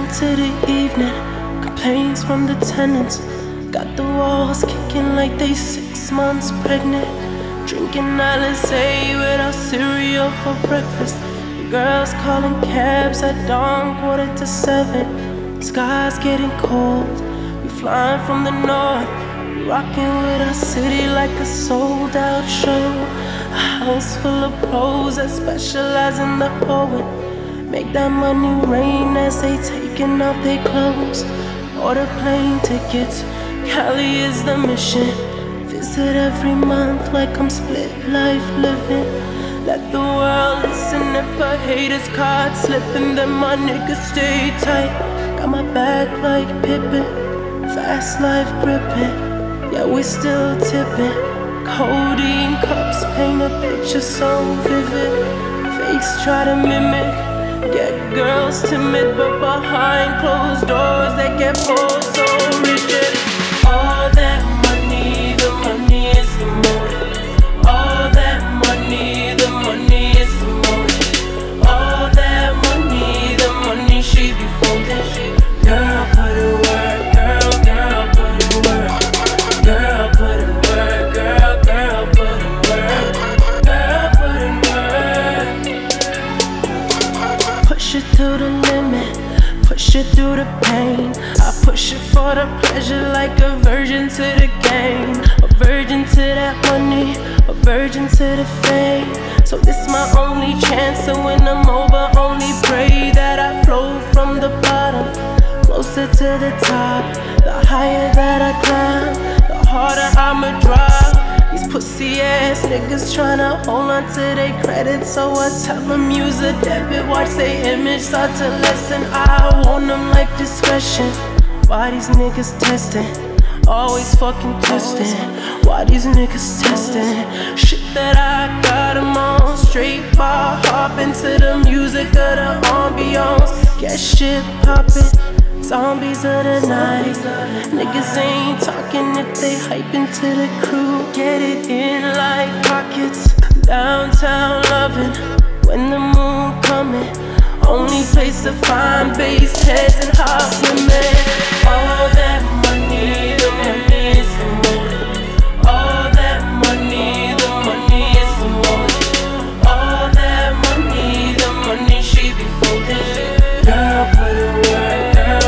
into the evening. Complaints from the tenants. Got the walls kicking like they 6 months pregnant. Drinking Alizé without cereal for breakfast. Girls calling cabs at dawn, 6:45. Sky's getting cold. We flying from the north. Rocking with our city like a sold out show. A house full of pros that specialize in the hoeing. Make that money rain as they taking off their clothes. Order plane tickets, Cali is the mission. Visit every month like I'm split life living. Let the world listen if a hater's caught slipping, then my niggas stay tight. Got my back like Pippin, fast life gripping. Yeah, we still tipping. Codeine cups paint a picture so vivid. Fakes try to mimic, get girls timid, but behind closed doors they get pulled so rigid. All that money, the money is the motive. All that money, the money is the motive. All that money, the money she be folding. Girl, put in work, girl, girl, put in work. Girl, put in work, girl, girl, put in work. Girl, put in work. Push it to the limit, push it through the pain. I push it for the pleasure like a virgin to the game. A virgin to that money, a virgin to the fame. So this my only chance, and when I'm over, only pray that I flow from the bottom closer to the top. The higher that I climb, the harder I'ma drive. These pussy ass niggas tryna hold on to their credit, so I tell them use a debit. Watch their image start to lessen. I want them like discretion. Why these niggas testing? Always fucking testing. Why these niggas testing? Shit that I got them on. Straight bar hopping to the music of the ambiance. Get shit poppin'. Zombies of the night. Niggas ain't talking if they hyping to the crew. Get it in like pockets. Downtown loving when the moon coming. Only place to find bass heads and hot women. All that money, the money is the motive. All that money, the money is the motive. All that money, the money she be folding. Girl, put in work.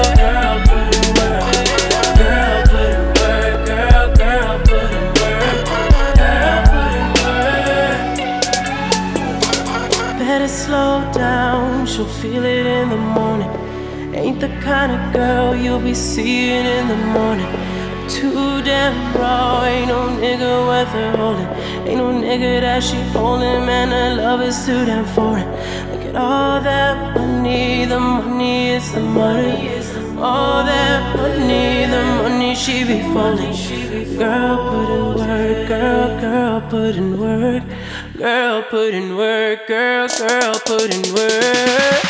Better slow down, she'll feel it in the morning. Ain't the kind of girl you'll be seeing in the morning. Too damn raw, ain't no nigga worth her holding. Ain't no nigga that she holding, man, her love is too damn foreign. Look at all that money, the money is the money. All that money, the money she be folding. Girl, put in work, girl, girl, put in work. Girl, put in work, girl, girl, put in work.